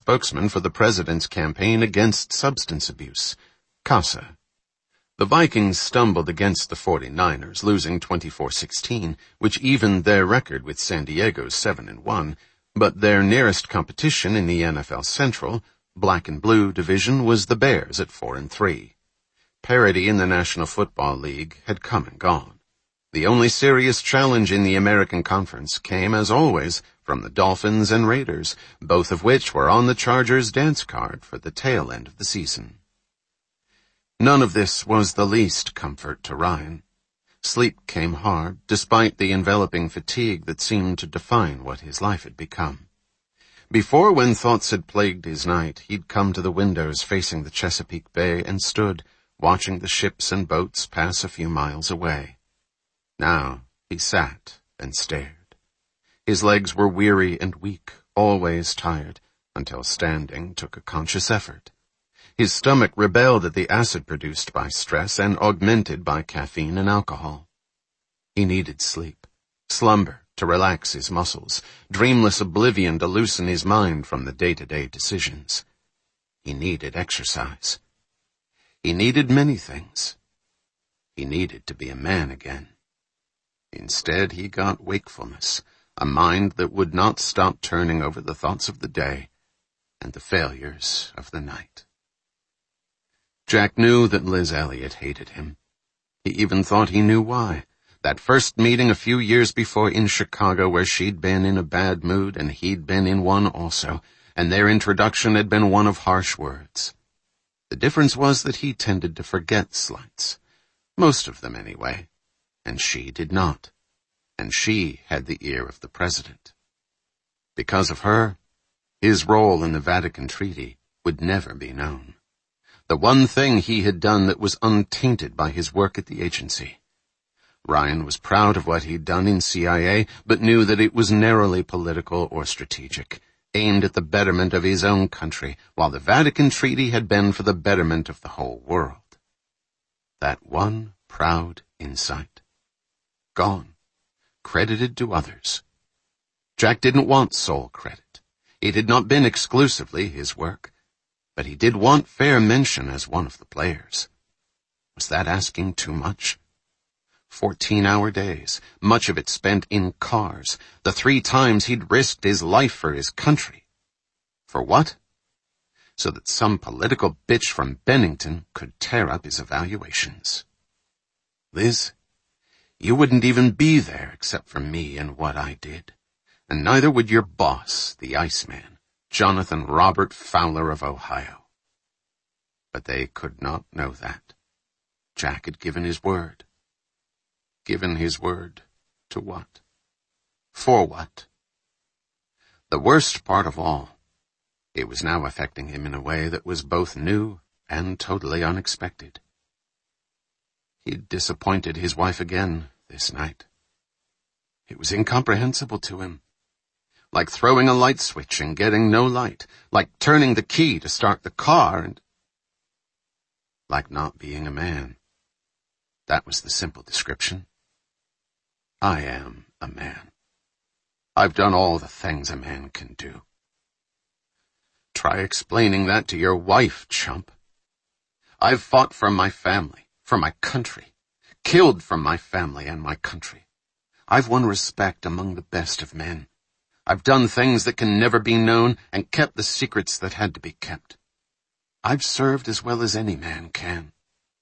spokesman for the president's campaign against substance abuse, CASA. The Vikings stumbled against the 49ers, losing 24-16, which evened their record with San Diego's 7-1, but their nearest competition in the NFL Central, Black and Blue division, was the Bears at 4-3. Parity in the National Football League had come and gone. The only serious challenge in the American Conference came, as always, from the Dolphins and Raiders, both of which were on the Chargers' dance card for the tail end of the season. None of this was the least comfort to Ryan. Sleep came hard, despite the enveloping fatigue that seemed to define what his life had become. Before, when thoughts had plagued his night, he'd come to the windows facing the Chesapeake Bay and stood, watching the ships and boats pass a few miles away. Now he sat and stared. His legs were weary and weak, always tired, until standing took a conscious effort. His stomach rebelled at the acid produced by stress and augmented by caffeine and alcohol. He needed sleep, slumber to relax his muscles, dreamless oblivion to loosen his mind from the day-to-day decisions. He needed exercise. He needed many things. He needed to be a man again. Instead, he got wakefulness, a mind that would not stop turning over the thoughts of the day and the failures of the night. Jack knew that Liz Elliott hated him. He even thought he knew why. That first meeting a few years before in Chicago, where she'd been in a bad mood and he'd been in one also, and their introduction had been one of harsh words. The difference was that he tended to forget slights. Most of them anyway. And she did not. And she had the ear of the president. Because of her, his role in the Vatican Treaty would never be known. The one thing he had done that was untainted by his work at the agency. Ryan was proud of what he'd done in CIA, but knew that it was narrowly political or strategic, aimed at the betterment of his own country, while the Vatican Treaty had been for the betterment of the whole world. That one proud insight. Gone. Credited to others. Jack didn't want sole credit. It had not been exclusively his work. But he did want fair mention as one of the players. Was that asking too much? 14-hour days, much of it spent in cars, the 3 times he'd risked his life for his country. For what? So that some political bitch from Bennington could tear up his evaluations. Liz, you wouldn't even be there except for me and what I did. And neither would your boss, the Iceman, Jonathan Robert Fowler of Ohio. But they could not know that. Jack had given his word. Given his word to what? For what? The worst part of all, it was now affecting him in a way that was both new and totally unexpected. He'd disappointed his wife again this night. It was incomprehensible to him. Like throwing a light switch and getting no light, like turning the key to start the car and... like not being a man. That was the simple description. I am a man. I've done all the things a man can do. Try explaining that to your wife, chump. I've fought for my family, for my country, killed for my family and my country. I've won respect among the best of men. I've done things that can never be known and kept the secrets that had to be kept. I've served as well as any man can.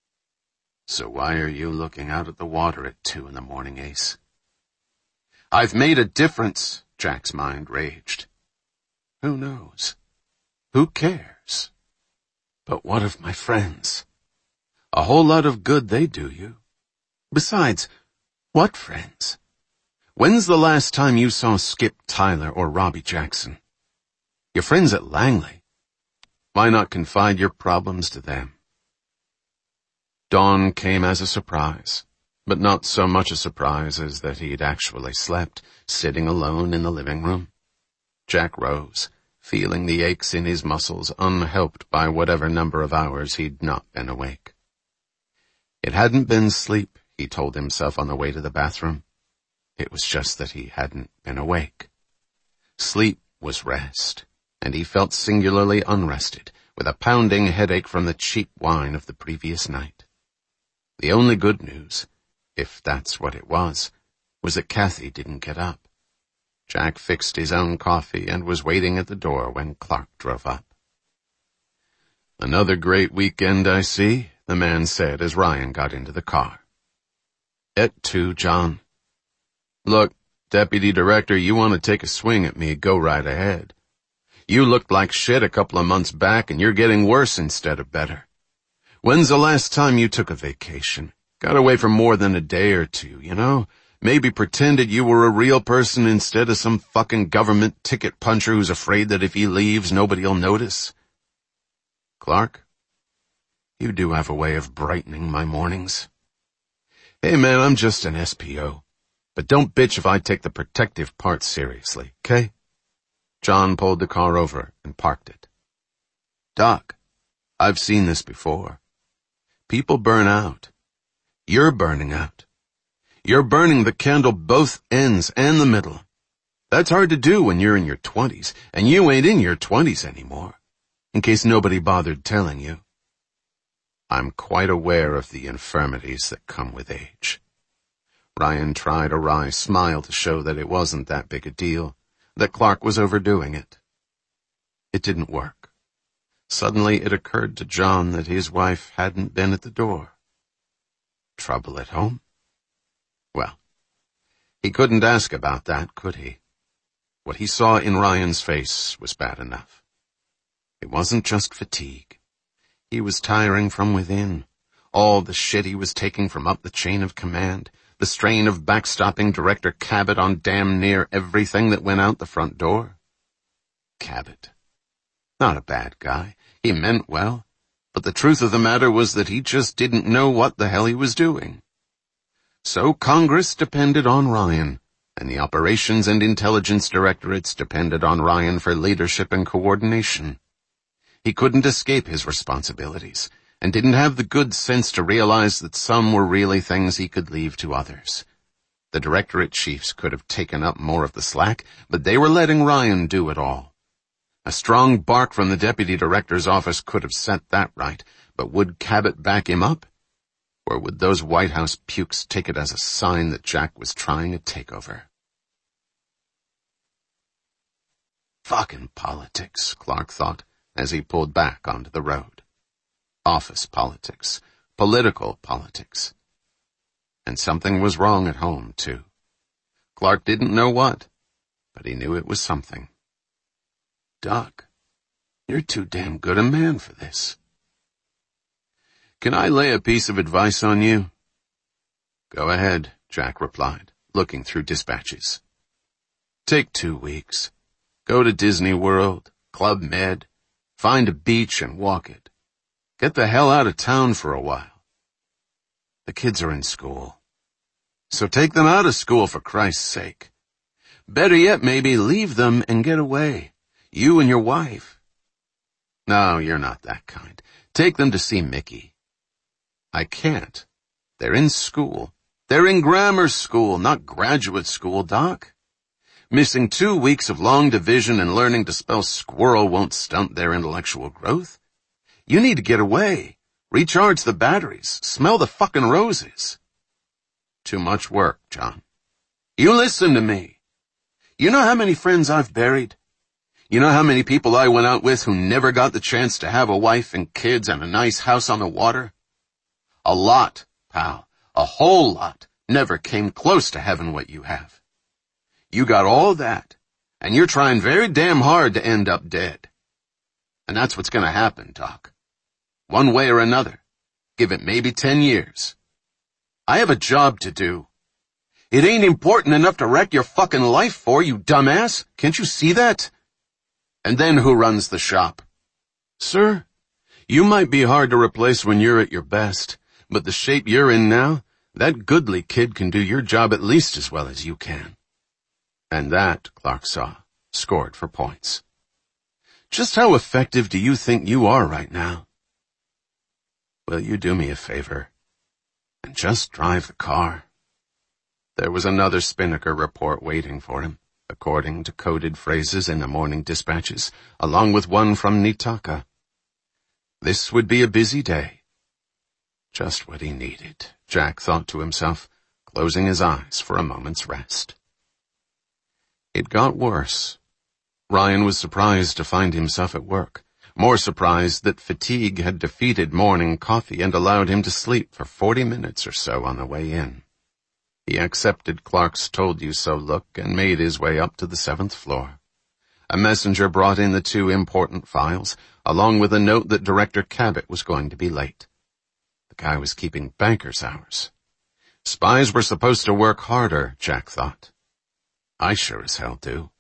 So why are you looking out at the water at 2 a.m, Ace? I've made a difference, Jack's mind raged. Who knows? Who cares? But what of my friends? A whole lot of good they do you. Besides, what friends? When's the last time you saw Skip Tyler or Robbie Jackson? Your friends at Langley. Why not confide your problems to them? Dawn came as a surprise, but not so much a surprise as that he'd actually slept, sitting alone in the living room. Jack rose, feeling the aches in his muscles, unhelped by whatever number of hours he'd not been awake. It hadn't been sleep, he told himself on the way to the bathroom. It was just that he hadn't been awake. Sleep was rest, and he felt singularly unrested, with a pounding headache from the cheap wine of the previous night. The only good news, if that's what it was that Kathy didn't get up. Jack fixed his own coffee and was waiting at the door when Clark drove up. "Another great weekend, I see," the man said as Ryan got into the car. "Et tu, John. Look, Deputy Director, you want to take a swing at me, go right ahead. You looked like shit a couple of months back, and you're getting worse instead of better. When's the last time you took a vacation? Got away for more than a day or two, you know? Maybe pretended you were a real person instead of some fucking government ticket puncher who's afraid that if he leaves, nobody'll notice." "Clark, you do have a way of brightening my mornings. Hey man, I'm just an SPO. But don't bitch if I take the protective part seriously, okay?" John pulled the car over and parked it. "Doc, I've seen this before. People burn out. You're burning out. You're burning the candle both ends and the middle. That's hard to do when you're in your 20s, and you ain't in your 20s anymore, in case nobody bothered telling you. I'm quite aware of the infirmities that come with age." Ryan tried a wry smile to show that it wasn't that big a deal, that Clark was overdoing it. It didn't work. Suddenly it occurred to John that his wife hadn't been at the door. Trouble at home? Well, he couldn't ask about that, could he? What he saw in Ryan's face was bad enough. It wasn't just fatigue. He was tiring from within. All the shit he was taking from up the chain of command, the strain of backstopping Director Cabot on damn near everything that went out the front door. Cabot. Not a bad guy. He meant well. But the truth of the matter was that he just didn't know what the hell he was doing. So Congress depended on Ryan, and the Operations and Intelligence Directorates depended on Ryan for leadership and coordination. He couldn't escape his responsibilities, and didn't have the good sense to realize that some were really things he could leave to others. The directorate chiefs could have taken up more of the slack, but they were letting Ryan do it all. A strong bark from the deputy director's office could have set that right, but would Cabot back him up? Or would those White House pukes take it as a sign that Jack was trying a takeover? Fucking politics, Clark thought, as he pulled back onto the road. Office politics, political politics. And something was wrong at home, too. Clark didn't know what, but he knew it was something. "Doc, you're too damn good a man for this." "Can I lay a piece of advice on you?" "Go ahead," Jack replied, looking through dispatches. "Take 2 weeks. Go to Disney World, Club Med, find a beach and walk it. Get the hell out of town for a while. The kids are in school. So take them out of school for Christ's sake. Better yet, maybe leave them and get away. You and your wife. No, you're not that kind. Take them to see Mickey." "I can't. They're in school. They're in grammar school, not graduate school, Doc. Missing 2 weeks of long division and learning to spell squirrel won't stunt their intellectual growth. You need to get away, recharge the batteries, smell the fucking roses." "Too much work, John." "You listen to me. You know how many friends I've buried? You know how many people I went out with who never got the chance to have a wife and kids and a nice house on the water? A lot, pal. A whole lot never came close to having what you have. You got all that, and you're trying very damn hard to end up dead. And that's what's gonna happen, Doc. One way or another. Give it maybe 10 years. I have a job to do. It ain't important enough to wreck your fucking life for, you dumbass. Can't you see that? And then who runs the shop? Sir, you might be hard to replace when you're at your best, but the shape you're in now, that Goodley kid can do your job at least as well as you can." And that, Clark saw, scored for points. "Just how effective do you think you are right now?" "Will you do me a favor and just drive the car?" There was another Spinnaker report waiting for him, according to coded phrases in the morning dispatches, along with one from Nitaka. This would be a busy day. Just what he needed, Jack thought to himself, closing his eyes for a moment's rest. It got worse. Ryan was surprised to find himself at work, more surprised that fatigue had defeated morning coffee and allowed him to sleep for 40 minutes or so on the way in. He accepted Clark's told-you-so look and made his way up to the 7th floor. A messenger brought in the 2 important files, along with a note that Director Cabot was going to be late. The guy was keeping banker's hours. Spies were supposed to work harder, Jack thought. I sure as hell do.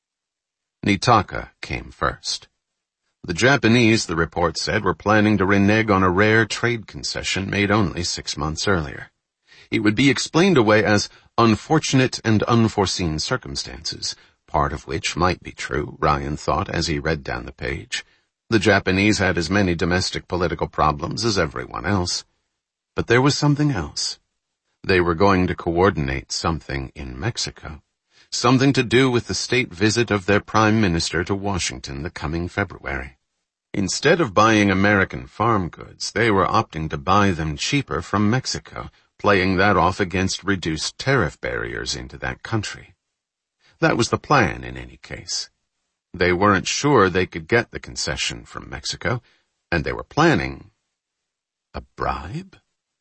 Nitaka came first. The Japanese, the report said, were planning to renege on a rare trade concession made only 6 months earlier. It would be explained away as unfortunate and unforeseen circumstances, part of which might be true, Ryan thought as he read down the page. The Japanese had as many domestic political problems as everyone else. But there was something else. They were going to coordinate something in Mexico. Something to do with the state visit of their prime minister to Washington the coming February. Instead of buying American farm goods, they were opting to buy them cheaper from Mexico, playing that off against reduced tariff barriers into that country. That was the plan in any case. They weren't sure they could get the concession from Mexico, and they were planning a bribe?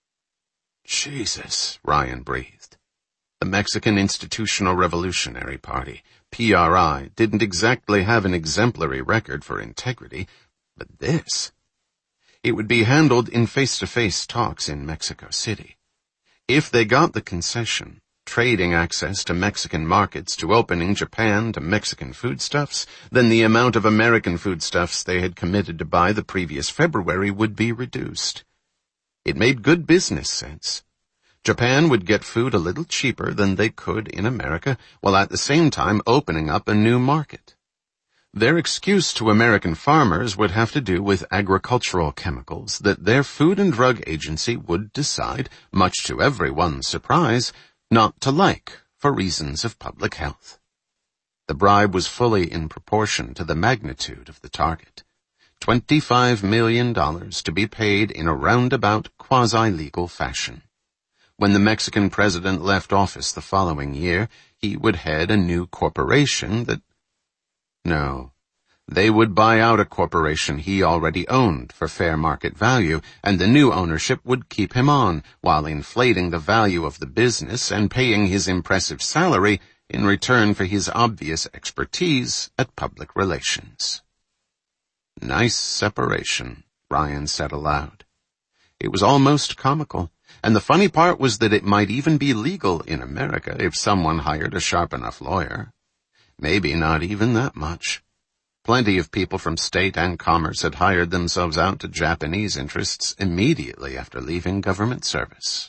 Jesus, Ryan breathed. The Mexican Institutional Revolutionary Party, PRI, didn't exactly have an exemplary record for integrity, but this. It would be handled in face-to-face talks in Mexico City. If they got the concession, trading access to Mexican markets to opening Japan to Mexican foodstuffs, then the amount of American foodstuffs they had committed to buy the previous February would be reduced. It made good business sense. Japan would get food a little cheaper than they could in America, while at the same time opening up a new market. Their excuse to American farmers would have to do with agricultural chemicals that their Food and Drug Agency would decide, much to everyone's surprise, not to like for reasons of public health. The bribe was fully in proportion to the magnitude of the target. $25 million to be paid in a roundabout, quasi-legal fashion. When the Mexican president left office the following year, he would head a new corporation that... No, they would buy out a corporation he already owned for fair market value, and the new ownership would keep him on, while inflating the value of the business and paying his impressive salary in return for his obvious expertise at public relations. Nice separation, Ryan said aloud. It was almost comical. And the funny part was that it might even be legal in America if someone hired a sharp enough lawyer. Maybe not even that much. Plenty of people from state and commerce had hired themselves out to Japanese interests immediately after leaving government service.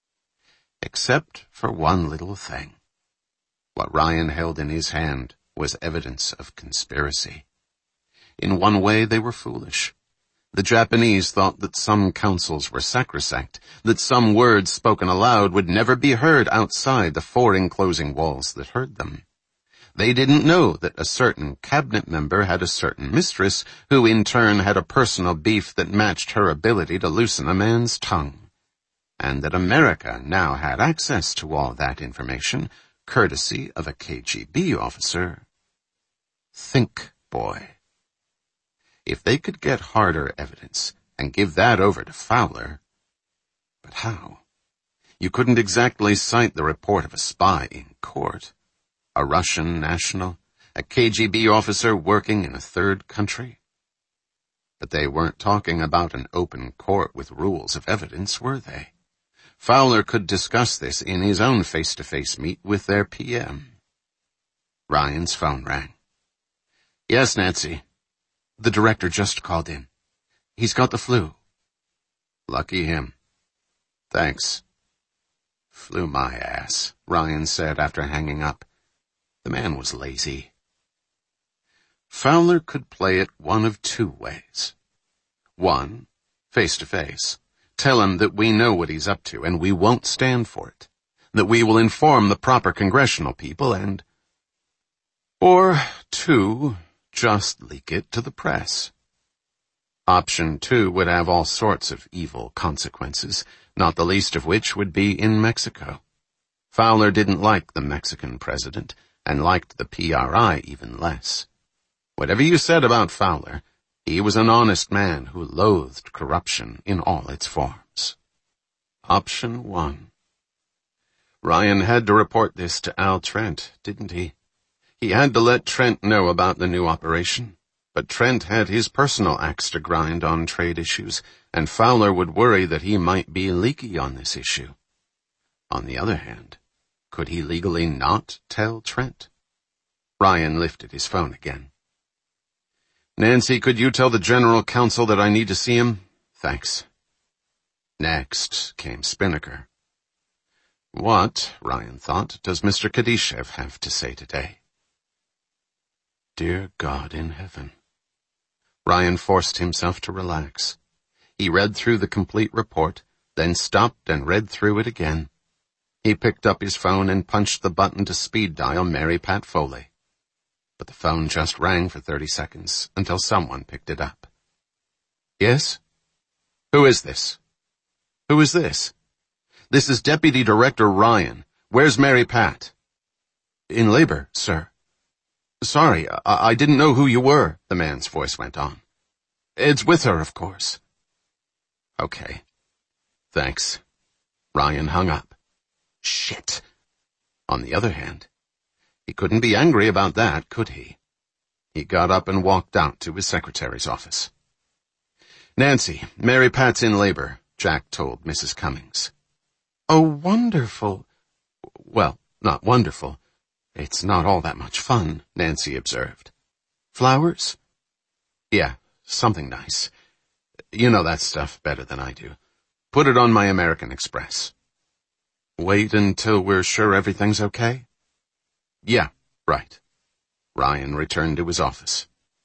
Except for one little thing. What Ryan held in his hand was evidence of conspiracy. In one way they were foolish. The Japanese thought that some counsels were sacrosanct, that some words spoken aloud would never be heard outside the 4 enclosing walls that heard them. They didn't know that a certain cabinet member had a certain mistress, who in turn had a personal beef that matched her ability to loosen a man's tongue. And that America now had access to all that information, courtesy of a KGB officer. Think, boy. If they could get harder evidence and give that over to Fowler. But how? You couldn't exactly cite the report of a spy in court. A Russian national, a KGB officer working in a third country. But they weren't talking about an open court with rules of evidence, were they? Fowler could discuss this in his own face-to-face meet with their PM. Ryan's phone rang. Yes, Nancy. The director just called in. He's got the flu. Lucky him. Thanks. Flew my ass, Ryan said after hanging up. The man was lazy. Fowler could play it one of 2 ways. 1, face-to-face. Tell him that we know what he's up to and we won't stand for it. That we will inform the proper congressional people and... Or 2, just leak it to the press. Option 2 would have all sorts of evil consequences, not the least of which would be in Mexico. Fowler didn't like the Mexican president, and liked the PRI even less. Whatever you said about Fowler, he was an honest man who loathed corruption in all its forms. Option 1. Ryan had to report this to Al Trent, didn't he? He had to let Trent know about the new operation, but Trent had his personal axe to grind on trade issues, and Fowler would worry that he might be leaky on this issue. On the other hand, could he legally not tell Trent? Ryan lifted his phone again. Nancy, could you tell the General Counsel that I need to see him? Thanks. Next came Spinnaker. What, Ryan thought, does Mr. Kadishev have to say today? Dear God in heaven. Ryan forced himself to relax. He read through the complete report, then stopped and read through it again. He picked up his phone and punched the button to speed dial Mary Pat Foley. But the phone just rang for 30 seconds until someone picked it up. Yes? Who is this? Who is this? This is Deputy Director Ryan. Where's Mary Pat? In labor, sir. Sorry, I didn't know who you were, the man's voice went on. It's with her, of course. Okay. Thanks. Ryan hung up. Shit. On the other hand, he couldn't be angry about that, could he? He got up and walked out to his secretary's office. Nancy, Mary Pat's in labor, Jack told Mrs. Cummings. Oh, wonderful. Well, not wonderful. It's not all that much fun, Nancy observed. Flowers? Yeah, something nice. You know that stuff better than I do. Put it on my American Express. Wait until we're sure everything's okay? Yeah, right. Ryan returned to his office.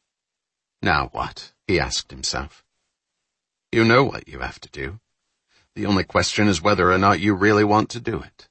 Now what? He asked himself. You know what you have to do. The only question is whether or not you really want to do it.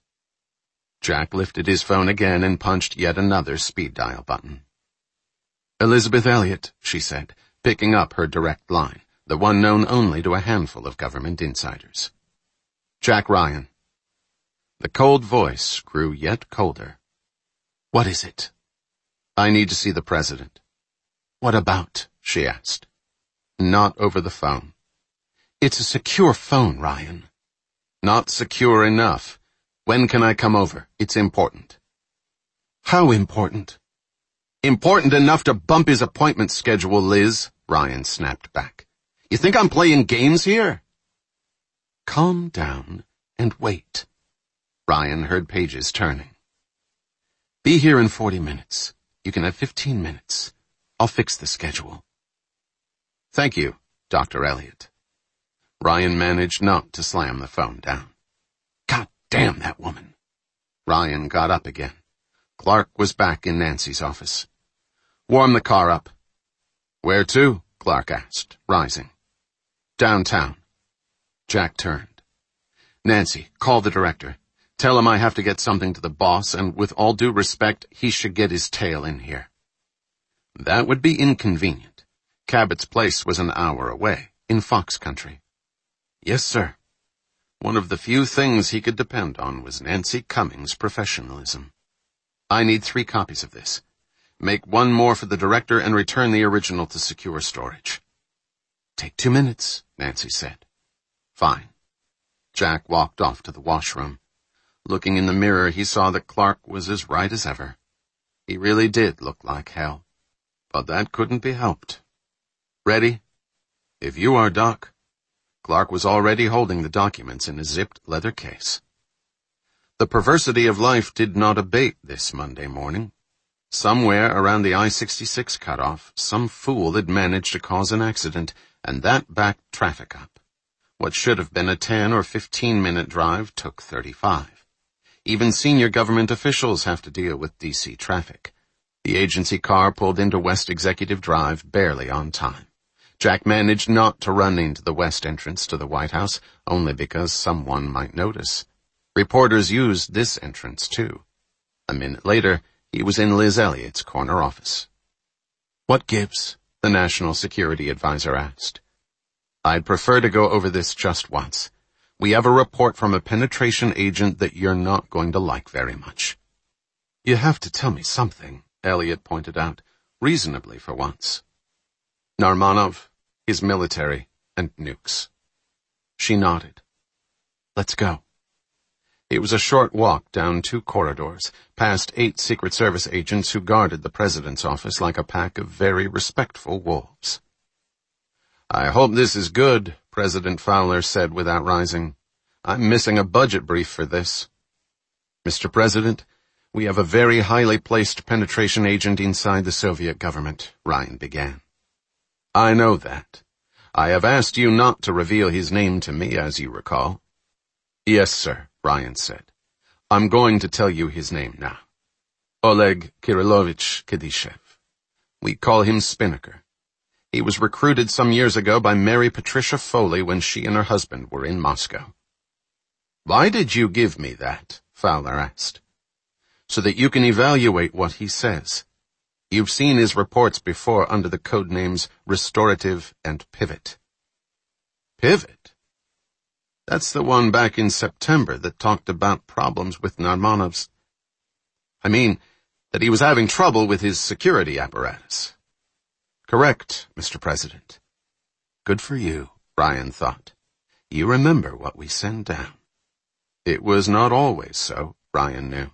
Jack lifted his phone again and punched yet another speed dial button. Elizabeth Elliot, she said, picking up her direct line, the one known only to a handful of government insiders. Jack Ryan. The cold voice grew yet colder. What is it? I need to see the president. What about? She asked. Not over the phone. It's a secure phone, Ryan. Not secure enough. When can I come over? It's important. How important? Important enough to bump his appointment schedule, Liz, Ryan snapped back. You think I'm playing games here? Calm down and wait. Ryan heard pages turning. Be here in 40 minutes. You can have 15 minutes. I'll fix the schedule. Thank you, Dr. Elliot. Ryan managed not to slam the phone down. God damn that woman. Ryan got up again. Clark was back in Nancy's office. Warm the car up. Where to? Clark asked, rising. Downtown. Jack turned. Nancy, call the director. Tell him I have to get something to the boss, and with all due respect, he should get his tail in here. That would be inconvenient. Cabot's place was an hour away, in Fox Country. Yes, sir. One of the few things he could depend on was Nancy Cummings' professionalism. I need 3 copies of this. Make 1 more for the director and return the original to secure storage. Take 2 minutes, Nancy said. Fine. Jack walked off to the washroom. Looking in the mirror, he saw that Clark was as right as ever. He really did look like hell. But that couldn't be helped. Ready? If you are, Doc. Clark was already holding the documents in a zipped leather case. The perversity of life did not abate this Monday morning. Somewhere around the I-66 cutoff, some fool had managed to cause an accident, and that backed traffic up. What should have been a 10 or 15-minute drive took 35. Even senior government officials have to deal with D.C. traffic. The agency car pulled into West Executive Drive barely on time. Jack managed not to run into the west entrance to the White House, only because someone might notice. Reporters used this entrance, too. A minute later, He was in Liz Elliott's corner office. "What gives?" the National Security Advisor asked. "I'd prefer to go over this just once. We have a report from a penetration agent that you're not going to like very much." "You have to tell me something," Elliott pointed out, reasonably for once. "Narmanov, his military, and nukes." She nodded. "Let's go." It was a short walk down 2 corridors, past 8 Secret Service agents who guarded the president's office like a pack of very respectful wolves. "I hope this is good," President Fowler said without rising. "I'm missing a budget brief for this." "Mr. President, we have a very highly placed penetration agent inside the Soviet government," Ryan began. "I know that. I have asked you not to reveal his name to me, as you recall." "Yes, sir," Ryan said. "I'm going to tell you his name now. Oleg Kirillovich Kadyshev. We call him Spinnaker. He was recruited some years ago by Mary Patricia Foley when she and her husband were in Moscow." "Why did you give me that?" Fowler asked. "So that you can evaluate what he says. You've seen his reports before under the code names Restorative and Pivot." "Pivot? That's the one back in September that talked about problems with Narmanov's. I mean, that he was having trouble with his security apparatus." "Correct, Mr. President." "Good for you," Ryan thought. "You remember what we send down." It was not always so, Ryan knew.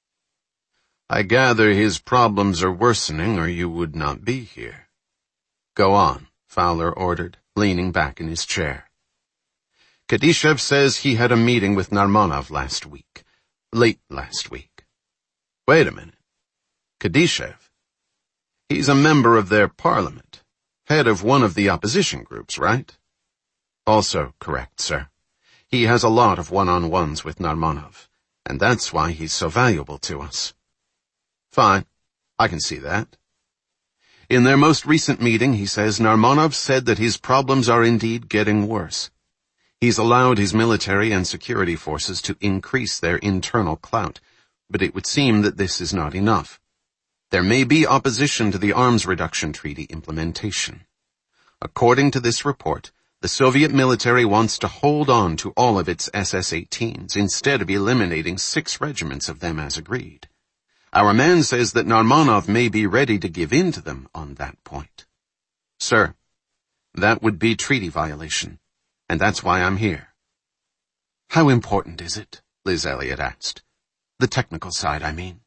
"I gather his problems are worsening or you would not be here." "Go on," Fowler ordered, leaning back in his chair. "Kadyshev says he had a meeting with Narmanov late last week." "Wait a minute. Kadyshev? He's a member of their parliament, head of one of the opposition groups, right?" "Also correct, sir. He has a lot of one-on-ones with Narmanov, and that's why he's so valuable to us." "Fine. I can see that." "In their most recent meeting, he says, Narmanov said that his problems are indeed getting worse. He's allowed his military and security forces to increase their internal clout, but it would seem that this is not enough. There may be opposition to the arms reduction treaty implementation. According to this report, the Soviet military wants to hold on to all of its SS-18s instead of eliminating 6 regiments of them as agreed. Our man says that Narmanov may be ready to give in to them on that point." "Sir, that would be treaty violation, and that's why I'm here." "How important is it?" Liz Elliott asked. "The technical side, I mean."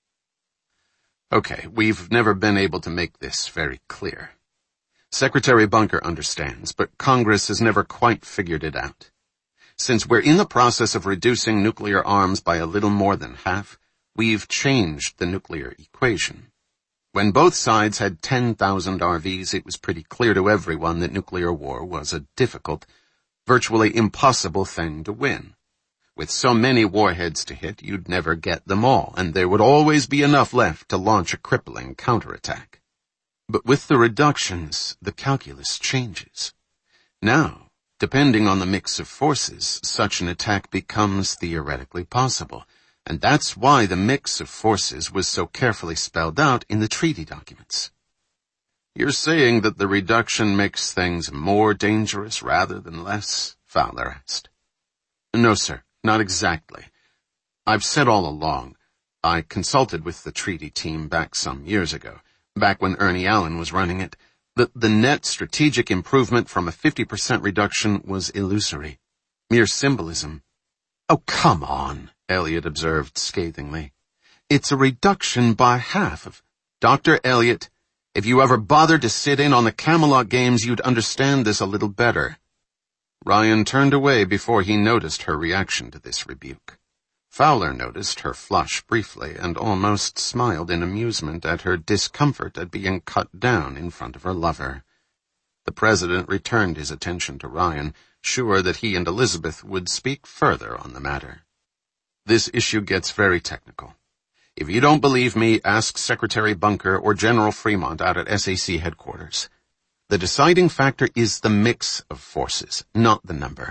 "Okay, we've never been able to make this very clear. Secretary Bunker understands, but Congress has never quite figured it out. Since we're in the process of reducing nuclear arms by a little more than half, we've changed the nuclear equation. When both sides had 10,000 RVs, it was pretty clear to everyone that nuclear war was a difficult, virtually impossible thing to win. With so many warheads to hit, you'd never get them all, and there would always be enough left to launch a crippling counterattack. But with the reductions, the calculus changes. Now, depending on the mix of forces, such an attack becomes theoretically possible, and that's why the mix of forces was so carefully spelled out in the treaty documents." "You're saying that the reduction makes things more dangerous rather than less?" Fowler asked. "No, sir, not exactly. I've said all along, I consulted with the treaty team back some years ago, back when Ernie Allen was running it, that the net strategic improvement from a 50% reduction was illusory, mere symbolism." "Oh, come on," Elliott observed scathingly. "It's a reduction by half of—" "Dr. Elliott, if you ever bothered to sit in on the Camelot games, you'd understand this a little better." Ryan turned away before he noticed her reaction to this rebuke. Fowler noticed her flush briefly and almost smiled in amusement at her discomfort at being cut down in front of her lover. The president returned his attention to Ryan, sure that he and Elizabeth would speak further on the matter. "This issue gets very technical. If you don't believe me, ask Secretary Bunker or General Fremont out at SAC headquarters. The deciding factor is the mix of forces, not the number.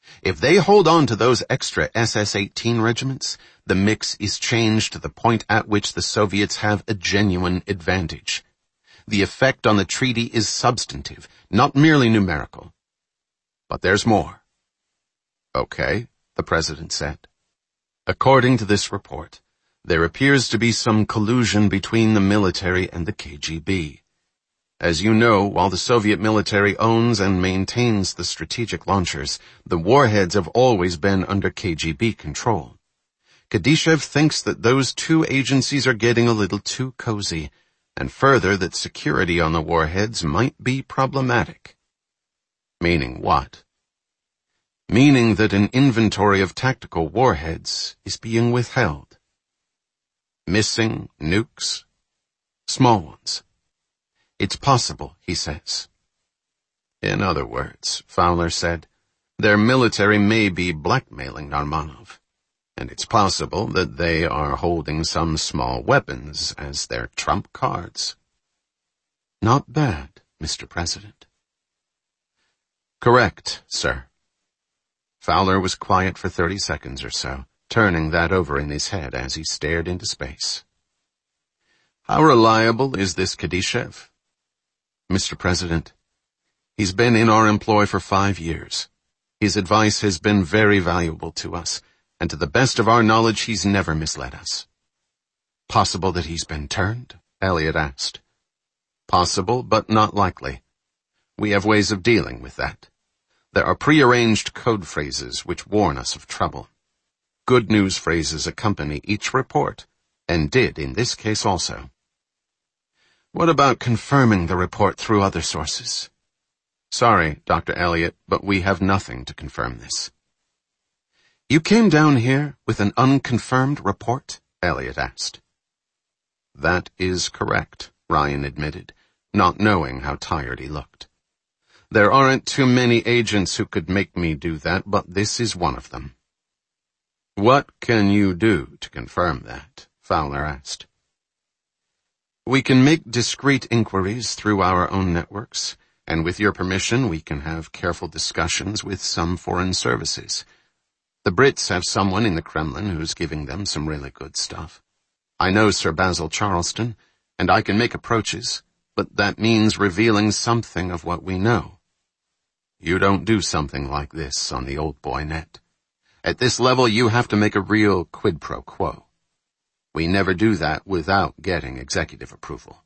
If they hold on to those extra SS-18 regiments, the mix is changed to the point at which the Soviets have a genuine advantage. The effect on the treaty is substantive, not merely numerical. But there's more. Okay, the President said. According to this report, there appears to be some collusion between the military and the KGB. As you know, while the Soviet military owns and maintains the strategic launchers, the warheads have always been under KGB control. Kadyshev thinks that those two agencies are getting a little too cozy, and further that security on the warheads might be problematic. Meaning what? Meaning that an inventory of tactical warheads is being withheld. Missing nukes? Small ones. It's possible, he says. In other words, Fowler said, their military may be blackmailing Narmanov, and it's possible that they are holding some small weapons as their trump cards. Not bad, Mr. President. Correct, sir. Fowler was quiet for 30 seconds or so, turning that over in his head as he stared into space. How reliable is this Kadyshev? Mr. President, he's been in our employ for 5 years. His advice has been very valuable to us, and to the best of our knowledge, he's never misled us. Possible that he's been turned? Elliot asked. Possible, but not likely. We have ways of dealing with that. There are prearranged code phrases which warn us of trouble. Good news phrases accompany each report, and did in this case also. What about confirming the report through other sources? Sorry, Dr. Elliot, but we have nothing to confirm this. You came down here with an unconfirmed report? Elliot asked. That is correct, Ryan admitted, not knowing how tired he looked. There aren't too many agents who could make me do that, but this is one of them. What can you do to confirm that? Fowler asked. We can make discreet inquiries through our own networks, and with your permission we can have careful discussions with some foreign services. The Brits have someone in the Kremlin who's giving them some really good stuff. I know Sir Basil Charleston, and I can make approaches, but that means revealing something of what we know. You don't do something like this on the old boy net. At this level you have to make a real quid pro quo. We never do that without getting executive approval.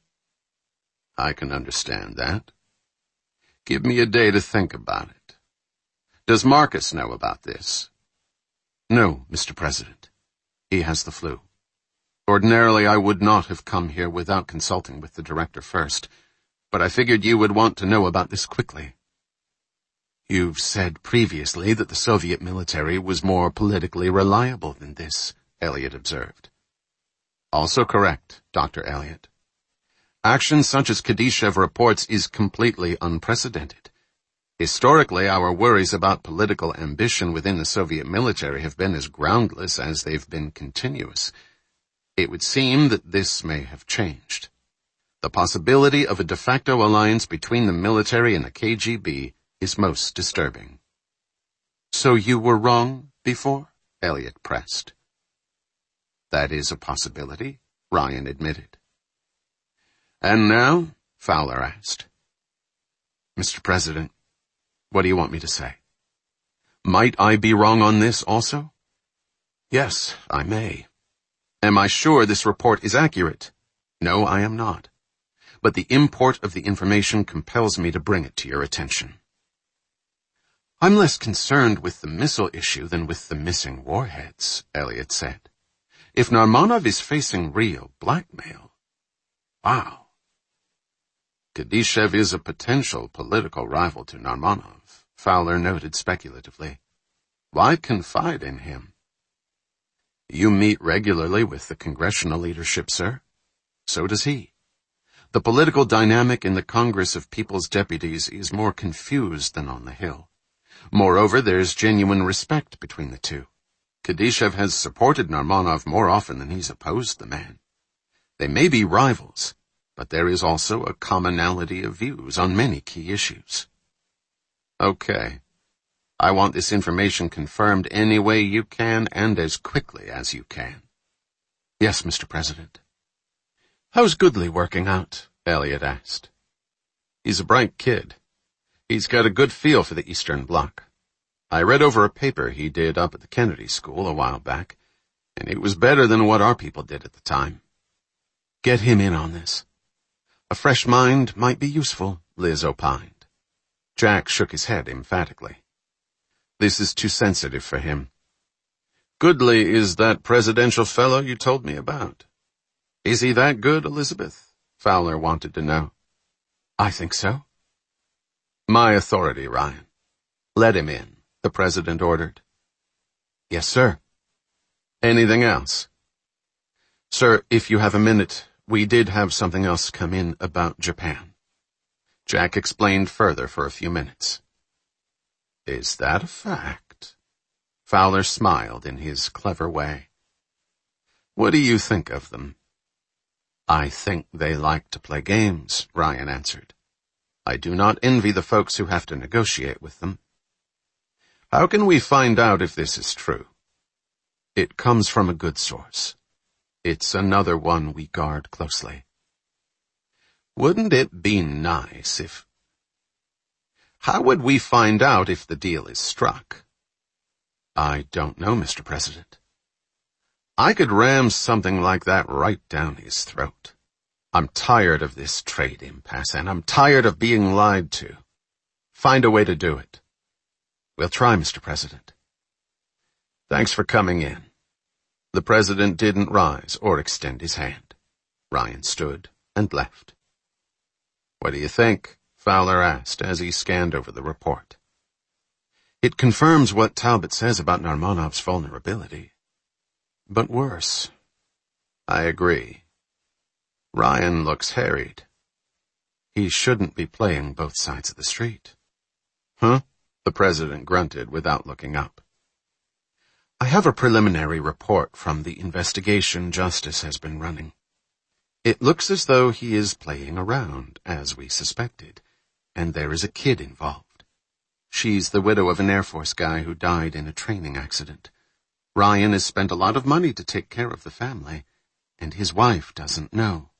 I can understand that. Give me a day to think about it. Does Marcus know about this? No, Mr. President. He has the flu. Ordinarily, I would not have come here without consulting with the director first, but I figured you would want to know about this quickly. You've said previously that the Soviet military was more politically reliable than this, Elliot observed. Also correct, Dr. Elliot. Action such as Kadyshev reports is completely unprecedented. Historically, our worries about political ambition within the Soviet military have been as groundless as they've been continuous. It would seem that this may have changed. The possibility of a de facto alliance between the military and the KGB is most disturbing. So you were wrong before? Elliot pressed. That is a possibility, Ryan admitted. And now? Fowler asked. Mr. President, what do you want me to say? Might I be wrong on this also? Yes, I may. Am I sure this report is accurate? No, I am not. But the import of the information compels me to bring it to your attention. I'm less concerned with the missile issue than with the missing warheads, Elliot said. If Narmanov is facing real blackmail, wow. Kadyshev is a potential political rival to Narmanov, Fowler noted speculatively. Why confide in him? You meet regularly with the congressional leadership, sir. So does he. The political dynamic in the Congress of People's Deputies is more confused than on the Hill. Moreover, there's genuine respect between the two. Kadyshev has supported Narmanov more often than he's opposed the man. They may be rivals, but there is also a commonality of views on many key issues. Okay. I want this information confirmed any way you can and as quickly as you can. Yes, Mr. President. How's Goodley working out? Elliot asked. He's a bright kid. He's got a good feel for the Eastern Bloc. I read over a paper he did up at the Kennedy School a while back, and it was better than what our people did at the time. Get him in on this. A fresh mind might be useful, Liz opined. Jack shook his head emphatically. This is too sensitive for him. Goodley is that presidential fellow you told me about. Is he that good, Elizabeth? Fowler wanted to know. I think so. My authority, Ryan. Let him in, the president ordered. Yes, sir. Anything else? Sir, if you have a minute, we did have something else come in about Japan. Jack explained further for a few minutes. Is that a fact? Fowler smiled in his clever way. What do you think of them? I think they like to play games, Ryan answered. I do not envy the folks who have to negotiate with them. How can we find out if this is true? It comes from a good source. It's another one we guard closely. Wouldn't it be nice if... How would we find out if the deal is struck? I don't know, Mr. President. I could ram something like that right down his throat. I'm tired of this trade impasse, and I'm tired of being lied to. Find a way to do it. We'll try, Mr. President. Thanks for coming in. The president didn't rise or extend his hand. Ryan stood and left. What do you think? Fowler asked as he scanned over the report. It confirms what Talbot says about Narmonov's vulnerability. But worse. I agree. Ryan looks harried. He shouldn't be playing both sides of the street. Huh? The president grunted without looking up. I have a preliminary report from the investigation Justice has been running. It looks as though he is playing around, as we suspected, and there is a kid involved. She's the widow of an Air Force guy who died in a training accident. Ryan has spent a lot of money to take care of the family, and his wife doesn't know.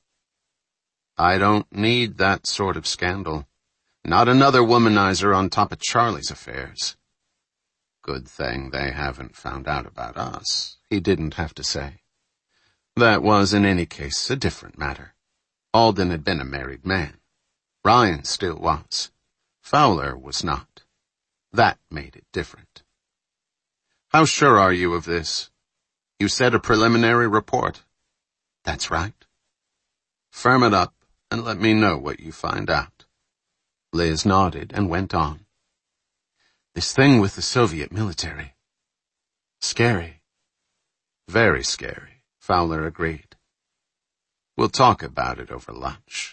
I don't need that sort of scandal. Not another womanizer on top of Charlie's affairs. Good thing they haven't found out about us, he didn't have to say. That was, in any case, a different matter. Alden had been a married man. Ryan still was. Fowler was not. That made it different. How sure are you of this? You said a preliminary report. That's right. Firm it up and let me know what you find out. Liz nodded and went on. This thing with the Soviet military. Scary. Very scary, Fowler agreed. We'll talk about it over lunch.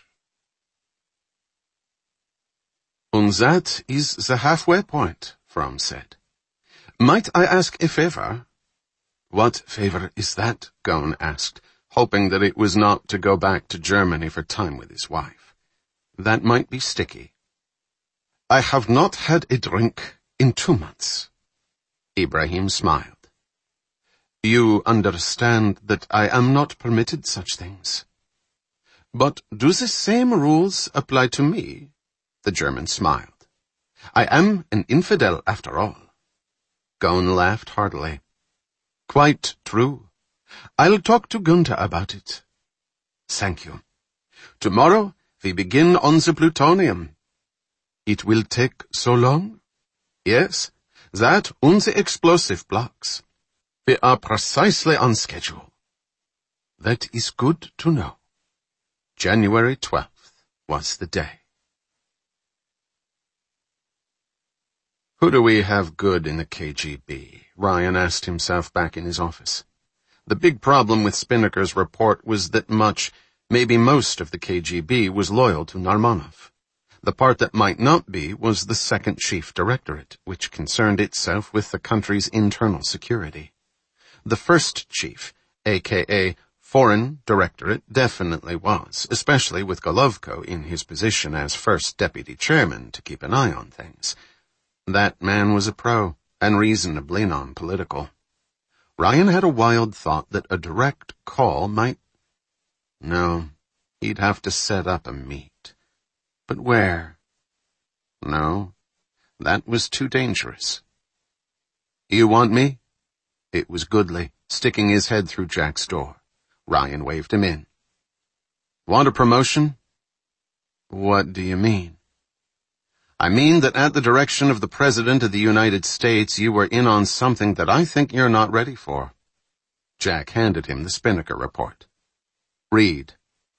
And that is the halfway point, Fromm said. Might I ask a favor? What favor is that? Ghosn asked, hoping that it was not to go back to Germany for time with his wife. That might be sticky. I have not had a drink in 2 months. Ibrahim smiled. You understand that I am not permitted such things. But do the same rules apply to me? The German smiled. I am an infidel after all. Ghosn laughed heartily. Quite true. I'll talk to Gunther about it. Thank you. Tomorrow we begin on the plutonium. It will take so long? Yes, that and the explosive blocks. We are precisely on schedule. That is good to know. January 12th was the day. Who do we have good in the KGB? Ryan asked himself back in his office. The big problem with Spinnaker's report was that much, maybe most of the KGB was loyal to Narmonov. The part that might not be was the Second Chief Directorate, which concerned itself with the country's internal security. The First Chief, aka Foreign Directorate, definitely was, especially with Golovko in his position as First Deputy Chairman to keep an eye on things. That man was a pro, and reasonably non-political. Ryan had a wild thought that a direct call might... No, he'd have to set up a meet. But where? No, that was too dangerous. You want me? It was Goodley, sticking his head through Jack's door. Ryan waved him in. Want a promotion? What do you mean? I mean that at the direction of the President of the United States, you were in on something that I think you're not ready for. Jack handed him the Spinnaker report. Read.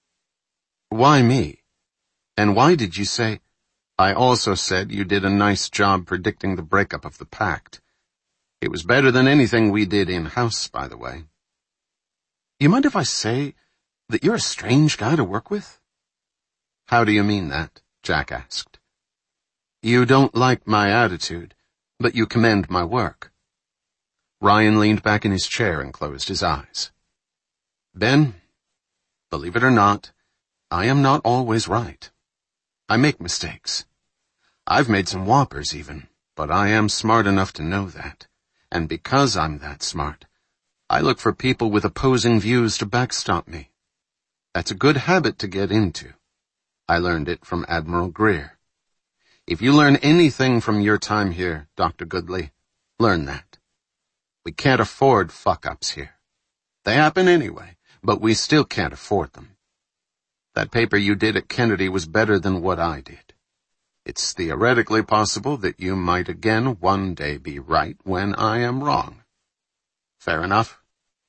Why me? And why did you say... I also said you did a nice job predicting the breakup of the pact. It was better than anything we did in-house, by the way. You mind if I say that you're a strange guy to work with? How do you mean that? Jack asked. You don't like my attitude, but you commend my work. Ryan leaned back in his chair and closed his eyes. Ben, believe it or not, I am not always right. I make mistakes. I've made some whoppers even, but I am smart enough to know that. And because I'm that smart, I look for people with opposing views to backstop me. That's a good habit to get into. I learned it from Admiral Greer. If you learn anything from your time here, Dr. Goodley, learn that. We can't afford fuck-ups here. They happen anyway, but we still can't afford them. That paper you did at Kennedy was better than what I did. It's theoretically possible that you might again one day be right when I am wrong. Fair enough?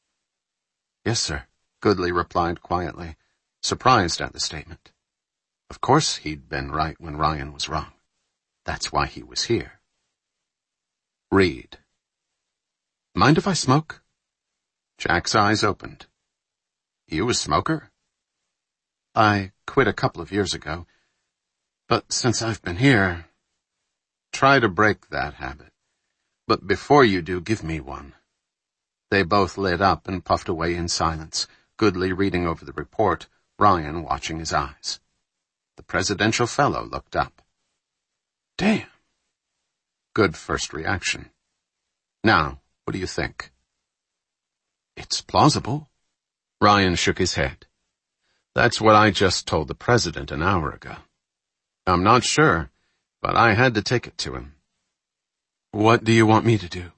Yes, sir, Goodley replied quietly, surprised at the statement. Of course he'd been right when Ryan was wrong. That's why he was here. Read. Mind if I smoke? Jack's eyes opened. You a smoker? I quit a couple of years ago, but since I've been here, try to break that habit. But before you do, give me one. They both lit up and puffed away in silence, Goodley reading over the report, Ryan watching his eyes. The presidential fellow looked up. Damn. Good first reaction. Now, what do you think? It's plausible. Ryan shook his head. That's what I just told the president an hour ago. I'm not sure, but I had to take it to him. What do you want me to do?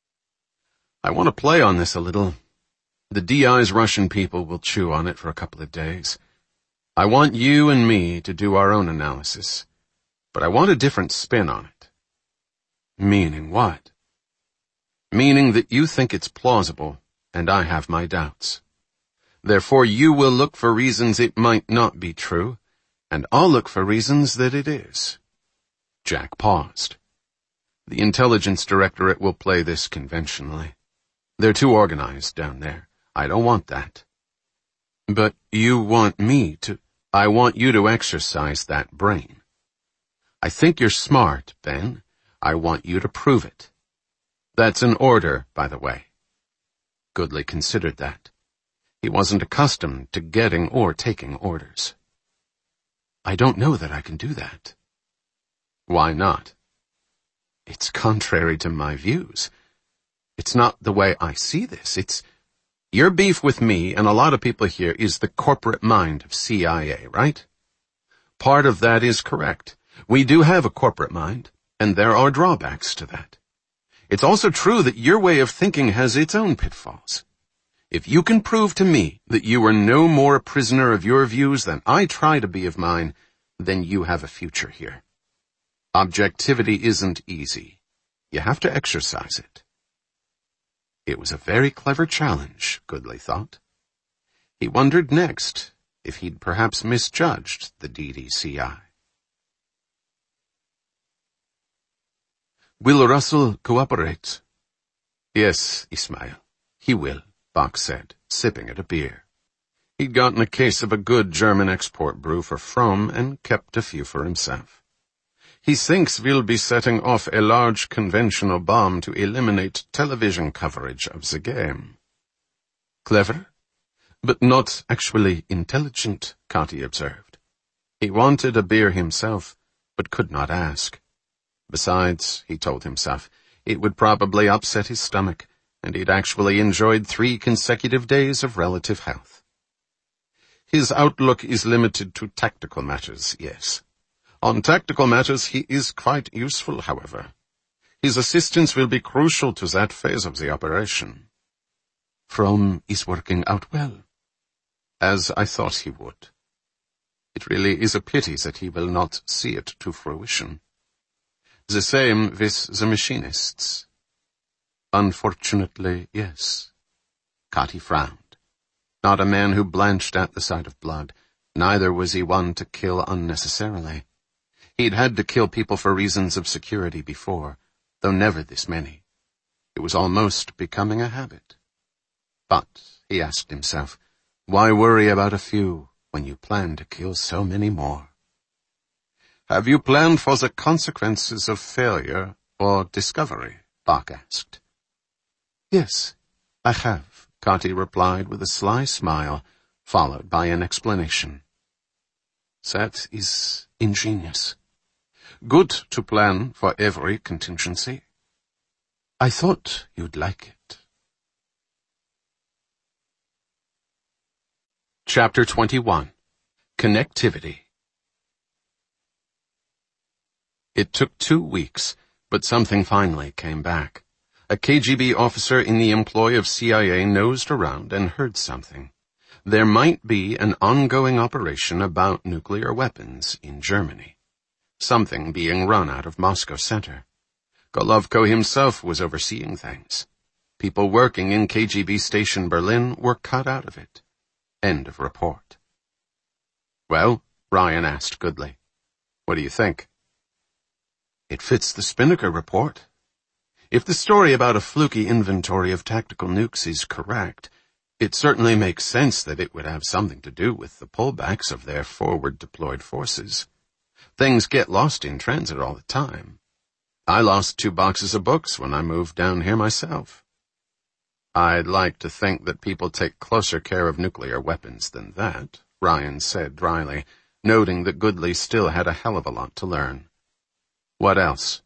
I want to play on this a little. The DI's Russian people will chew on it for a couple of days. I want you and me to do our own analysis, but I want a different spin on it. Meaning what? Meaning that you think it's plausible, and I have my doubts. Therefore, you will look for reasons it might not be true, and I'll look for reasons that it is. Jack paused. The Intelligence Directorate will play this conventionally. They're too organized down there. I don't want that. But you want me to... I want you to exercise that brain. I think you're smart, Ben. I want you to prove it. That's an order, by the way. Goodley considered that. He wasn't accustomed to getting or taking orders. I don't know that I can do that. Why not? It's contrary to my views. It's not the way I see this. Your beef with me and a lot of people here is the corporate mind of CIA, right? Part of that is correct. We do have a corporate mind, and there are drawbacks to that. It's also true that your way of thinking has its own pitfalls. If you can prove to me that you are no more a prisoner of your views than I try to be of mine, then you have a future here. Objectivity isn't easy. You have to exercise it. It was a very clever challenge, Goodley thought. He wondered next if he'd perhaps misjudged the DDCI. Will Russell cooperate? Yes, Ismail, he will, Bach said, sipping at a beer. He'd gotten a case of a good German export brew for Fromm and kept a few for himself. He thinks we'll be setting off a large conventional bomb to eliminate television coverage of the game. Clever, but not actually intelligent, Carty observed. He wanted a beer himself, but could not ask. Besides, he told himself, it would probably upset his stomach, and he'd actually enjoyed 3 consecutive days of relative health. His outlook is limited to tactical matters, yes. On tactical matters he is quite useful, however. His assistance will be crucial to that phase of the operation. Frome is working out well. As I thought he would. It really is a pity that he will not see it to fruition. The same with the machinists. Unfortunately, yes. Cotty frowned. Not a man who blanched at the sight of blood. Neither was he one to kill unnecessarily. He'd had to kill people for reasons of security before, though never this many. It was almost becoming a habit. But, he asked himself, why worry about a few when you plan to kill so many more? Have you planned for the consequences of failure or discovery? Bach asked. Yes, I have, Cotty replied with a sly smile, followed by an explanation. That is ingenious. Good to plan for every contingency. I thought you'd like it. Chapter 21. Connectivity. It took 2 weeks, but something finally came back. A KGB officer in the employ of CIA nosed around and heard something. There might be an ongoing operation about nuclear weapons in Germany. Something being run out of Moscow Center. Golovko himself was overseeing things. People working in KGB Station Berlin were cut out of it. End of report. Well, Ryan asked Goodley, what do you think? It fits the Spinnaker report. If the story about a fluky inventory of tactical nukes is correct, it certainly makes sense that it would have something to do with the pullbacks of their forward-deployed forces. Things get lost in transit all the time. I lost 2 boxes of books when I moved down here myself. I'd like to think that people take closer care of nuclear weapons than that, Ryan said dryly, noting that Goodley still had a hell of a lot to learn. What else?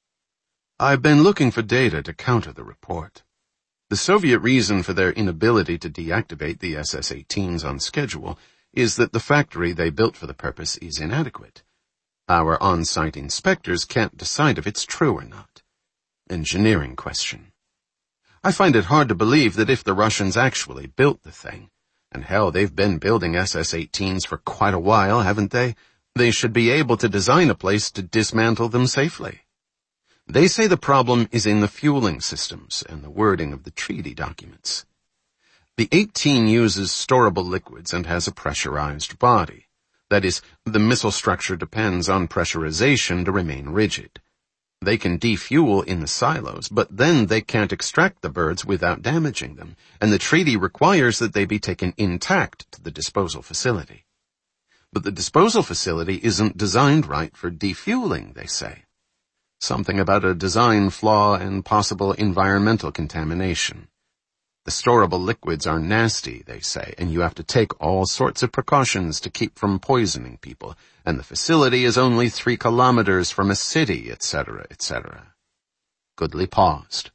I've been looking for data to counter the report. The Soviet reason for their inability to deactivate the SS-18s on schedule is that the factory they built for the purpose is inadequate. Our on-site inspectors can't decide if it's true or not. Engineering question. I find it hard to believe that if the Russians actually built the thing, and hell, they've been building SS-18s for quite a while, haven't they? They should be able to design a place to dismantle them safely. They say the problem is in the fueling systems and the wording of the treaty documents. The 18 uses storable liquids and has a pressurized body. That is, the missile structure depends on pressurization to remain rigid. They can defuel in the silos, but then they can't extract the birds without damaging them, and the treaty requires that they be taken intact to the disposal facility. But the disposal facility isn't designed right for defueling, they say. Something about a design flaw and possible environmental contamination. The storable liquids are nasty, they say, and you have to take all sorts of precautions to keep from poisoning people, and the facility is only 3 kilometers from a city, etc., etc. Goodley paused.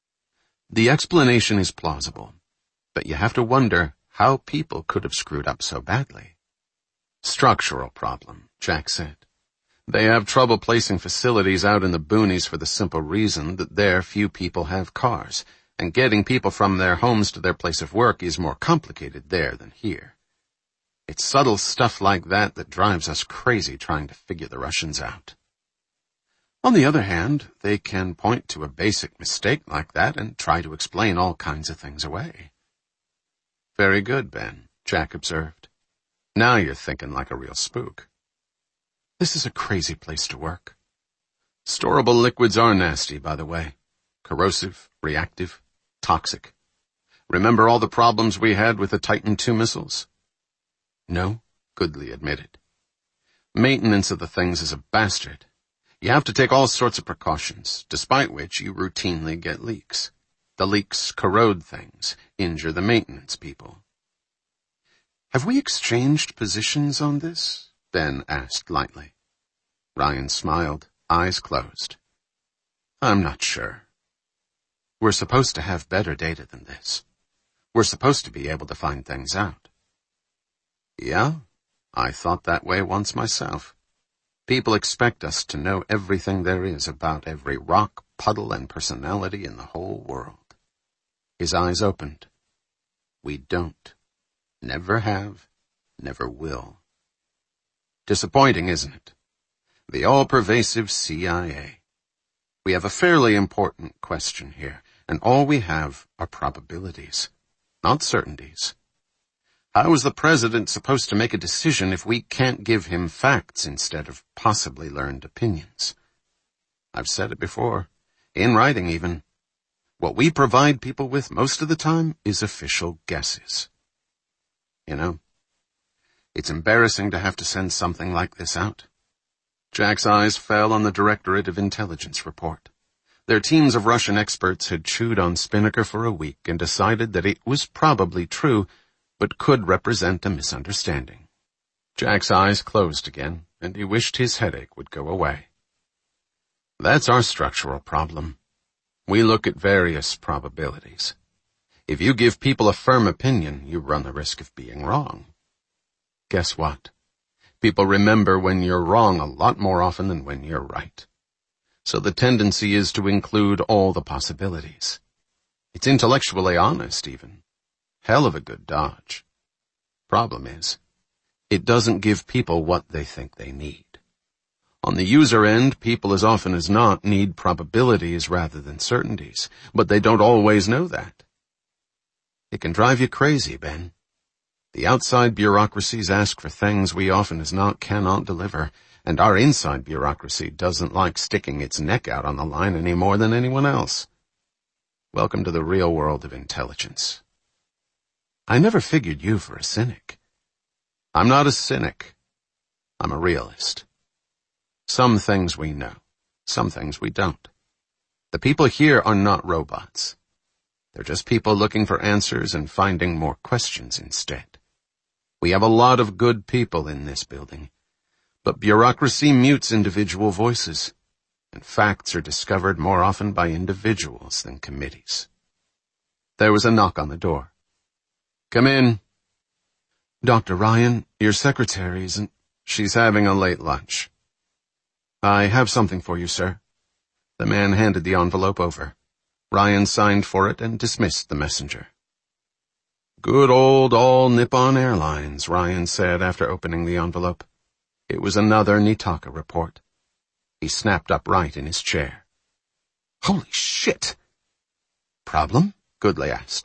The explanation is plausible, but you have to wonder how people could have screwed up so badly. Structural problem, Jack said. They have trouble placing facilities out in the boonies for the simple reason that there few people have cars, and getting people from their homes to their place of work is more complicated there than here. It's subtle stuff like that that drives us crazy trying to figure the Russians out. On the other hand, they can point to a basic mistake like that and try to explain all kinds of things away. Very good, Ben, Jack observed. Now you're thinking like a real spook. This is a crazy place to work. Storable liquids are nasty, by the way. Corrosive, reactive, toxic. Remember all the problems we had with the Titan II missiles? No, Goodley admitted. Maintenance of the things is a bastard. You have to take all sorts of precautions, despite which you routinely get leaks. The leaks corrode things, injure the maintenance people. Have we exchanged positions on this? Ben asked lightly. Ryan smiled, eyes closed. I'm not sure. We're supposed to have better data than this. We're supposed to be able to find things out. Yeah, I thought that way once myself. People expect us to know everything there is about every rock, puddle, and personality in the whole world. His eyes opened. We don't. Never have. Never will. Disappointing, isn't it? The all-pervasive CIA. We have a fairly important question here, and all we have are probabilities, not certainties. How is the president supposed to make a decision if we can't give him facts instead of possibly learned opinions? I've said it before, in writing even. What we provide people with most of the time is official guesses. You know, it's embarrassing to have to send something like this out. Jack's eyes fell on the Directorate of Intelligence report. Their teams of Russian experts had chewed on Spinnaker for a week and decided that it was probably true, but could represent a misunderstanding. Jack's eyes closed again, and he wished his headache would go away. That's our structural problem. We look at various probabilities. If you give people a firm opinion, you run the risk of being wrong. Guess what? People remember when you're wrong a lot more often than when you're right. So the tendency is to include all the possibilities. It's intellectually honest, even. Hell of a good dodge. Problem is, it doesn't give people what they think they need. On the user end, people as often as not need probabilities rather than certainties, but they don't always know that. It can drive you crazy, Ben. The outside bureaucracies ask for things we often as not cannot deliver, and our inside bureaucracy doesn't like sticking its neck out on the line any more than anyone else. Welcome to the real world of intelligence. I never figured you for a cynic. I'm not a cynic. I'm a realist. Some things we know, some things we don't. The people here are not robots. They're just people looking for answers and finding more questions instead. We have a lot of good people in this building, but bureaucracy mutes individual voices, and facts are discovered more often by individuals than committees. There was a knock on the door. Come in. Dr. Ryan, your secretary isn't... She's having a late lunch. I have something for you, sir. The man handed the envelope over. Ryan signed for it and dismissed the messenger. Good old All Nippon Airlines, Ryan said after opening the envelope. It was another Nitaka report. He snapped upright in his chair. Holy shit! Problem? Goodley asked.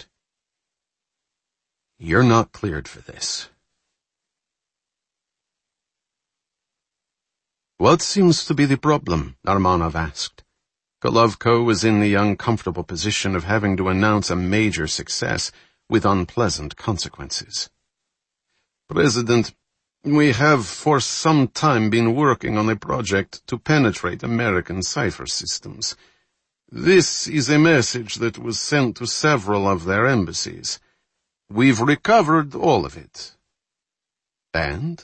You're not cleared for this. What seems to be the problem? Narmanov asked. Golovko was in the uncomfortable position of having to announce a major success with unpleasant consequences. President, we have for some time been working on a project to penetrate American cipher systems. This is a message that was sent to several of their embassies. We've recovered all of it. And?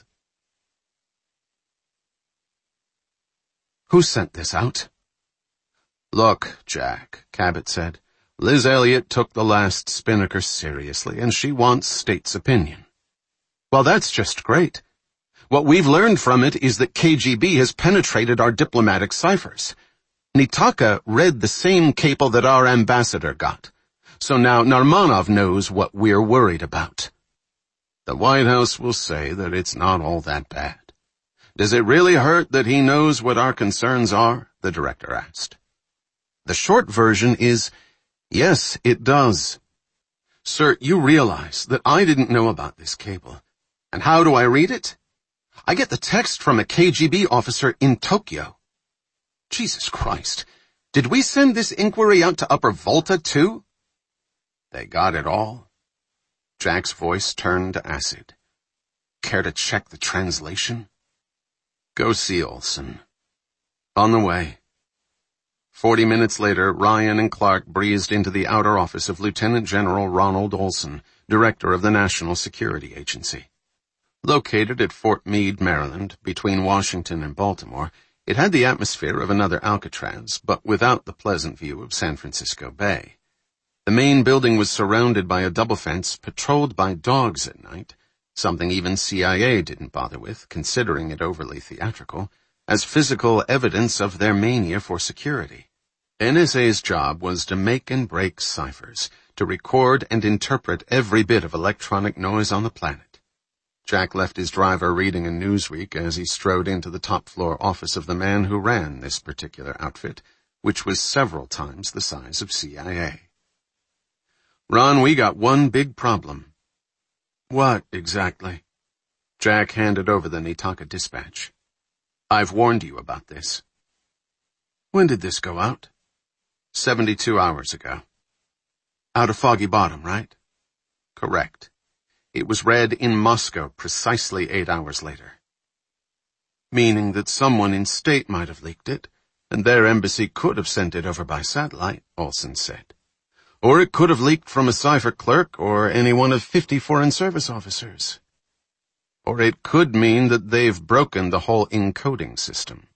Who sent this out? Look, Jack, Cabot said. Liz Elliott took the last Spinnaker seriously, and she wants State's opinion. Well, that's just great. What we've learned from it is that KGB has penetrated our diplomatic ciphers. Nitaka read the same cable that our ambassador got. So now Narmanov knows what we're worried about. The White House will say that it's not all that bad. Does it really hurt that he knows what our concerns are? The director asked. The short version is, yes, it does. Sir, you realize that I didn't know about this cable. And how do I read it? I get the text from a KGB officer in Tokyo. Jesus Christ. Did we send this inquiry out to Upper Volta, too? They got it all. Jack's voice turned to acid. Care to check the translation? Go see Olson. On the way. 40 minutes later, Ryan and Clark breezed into the outer office of Lieutenant General Ronald Olson, Director of the National Security Agency. Located at Fort Meade, Maryland, between Washington and Baltimore, It had the atmosphere of another Alcatraz, but without the pleasant view of San Francisco Bay. The main building was surrounded by a double fence patrolled by dogs at night, something even CIA didn't bother with, considering it overly theatrical, as physical evidence of their mania for security. NSA's job was to make and break ciphers, to record and interpret every bit of electronic noise on the planet. Jack left his driver reading a Newsweek as he strode into the top-floor office of the man who ran this particular outfit, which was several times the size of CIA. "Ron, we got one big problem." "What, exactly?" Jack handed over the Nitaka dispatch. "I've warned you about this." "When did this go out?" 72 hours ago. Out of Foggy Bottom, right? Correct. It was read in Moscow precisely 8 hours later. Meaning that someone in state might have leaked it, and their embassy could have sent it over by satellite, Olson said. Or it could have leaked from a cipher clerk or any one of 50 Foreign Service officers. Or it could mean that they've broken the whole encoding system.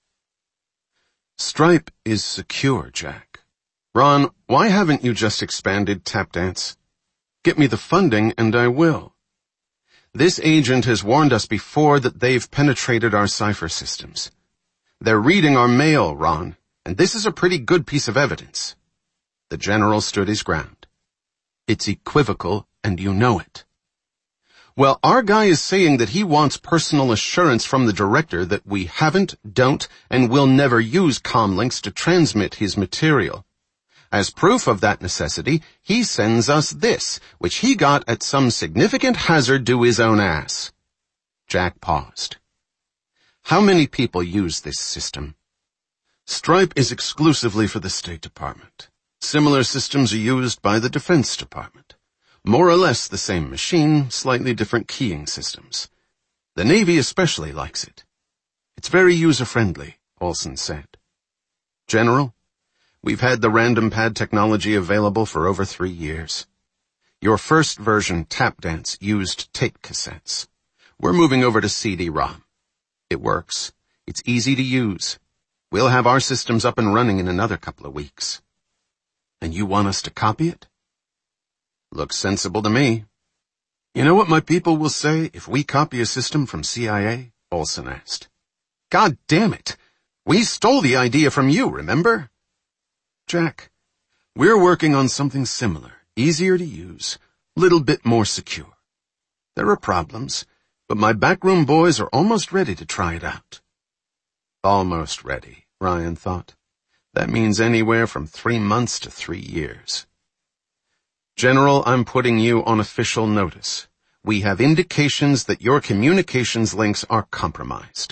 Stripe is secure, Jack. Ron, why haven't you just expanded Tapdance? Get me the funding and I will. This agent has warned us before that they've penetrated our cipher systems. They're reading our mail, Ron, and this is a pretty good piece of evidence. The general stood his ground. It's equivocal, and you know it. Well, our guy is saying that he wants personal assurance from the director that we haven't, don't, and will never use comlinks to transmit his material. As proof of that necessity, he sends us this, which he got at some significant hazard to his own ass. Jack paused. How many people use this system? Stripe is exclusively for the State Department. Similar systems are used by the Defense Department. More or less the same machine, slightly different keying systems. The Navy especially likes it. It's very user-friendly, Olson said. General, we've had the random pad technology available for over 3 years. Your first version, Tapdance, used tape cassettes. We're moving over to CD-ROM. It works. It's easy to use. We'll have our systems up and running in another couple of weeks. And you want us to copy it? Looks sensible to me. You know what my people will say if we copy a system from CIA? Olson asked. God damn it! We stole the idea from you, remember? Jack, we're working on something similar, easier to use, little bit more secure. There are problems, but my backroom boys are almost ready to try it out. Almost ready, Ryan thought. That means anywhere from 3 months to 3 years. General, I'm putting you on official notice. We have indications that your communications links are compromised.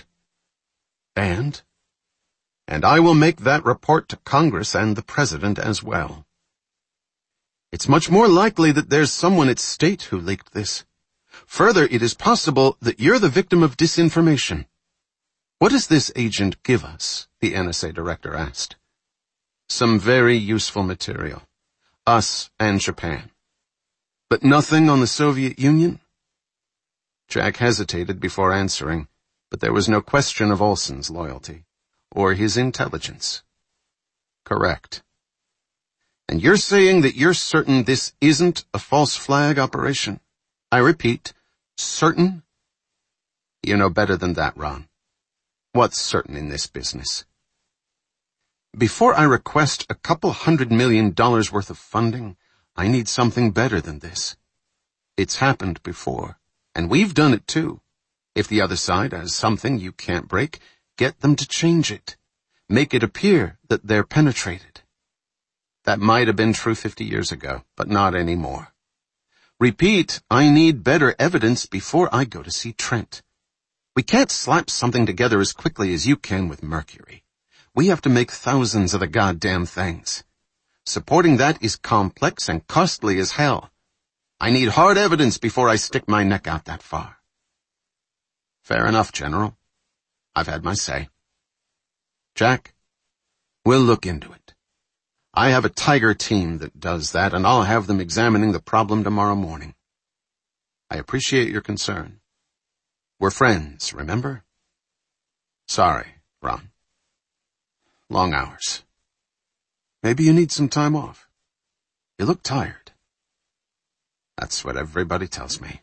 And I will make that report to Congress and the President as well. It's much more likely that there's someone at State who leaked this. Further, it is possible that you're the victim of disinformation. What does this agent give us? The NSA director asked. Some very useful material. Us and Japan. But nothing on the Soviet Union? Jack hesitated before answering, but there was no question of Olson's loyalty, or his intelligence. Correct. And you're saying that you're certain this isn't a false flag operation? I repeat, certain? You know better than that, Ron. What's certain in this business? Before I request a couple $100 million worth of funding, I need something better than this. It's happened before, and we've done it too. If the other side has something you can't break, get them to change it. Make it appear that they're penetrated. That might have been true 50 years ago, but not anymore. Repeat, I need better evidence before I go to see Trent. We can't slap something together as quickly as you can with Mercury. We have to make thousands of the goddamn things. Supporting that is complex and costly as hell. I need hard evidence before I stick my neck out that far. Fair enough, General. I've had my say. Jack, we'll look into it. I have a Tiger team that does that, and I'll have them examining the problem tomorrow morning. I appreciate your concern. We're friends, remember? Sorry, Ron. long hours. Maybe you need some time off. You look tired. That's what everybody tells me.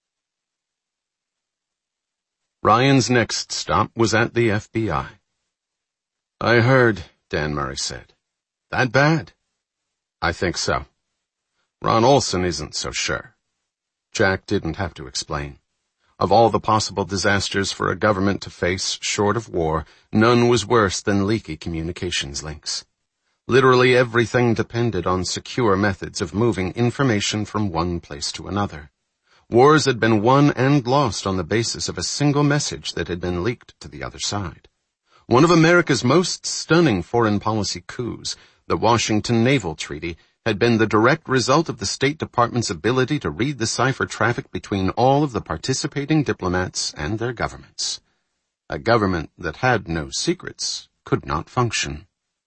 Ryan's next stop was at the FBI. I heard, Dan Murray said. That bad? I think so. Ron Olson isn't so sure. Jack didn't have to explain. Of all the possible disasters for a government to face, short of war, none was worse than leaky communications links. Literally everything depended on secure methods of moving information from one place to another. Wars had been won and lost on the basis of a single message that had been leaked to the other side. One of America's most stunning foreign policy coups, the Washington Naval Treaty, had been the direct result of the State Department's ability to read the cipher traffic between all of the participating diplomats and their governments. A government that had no secrets could not function.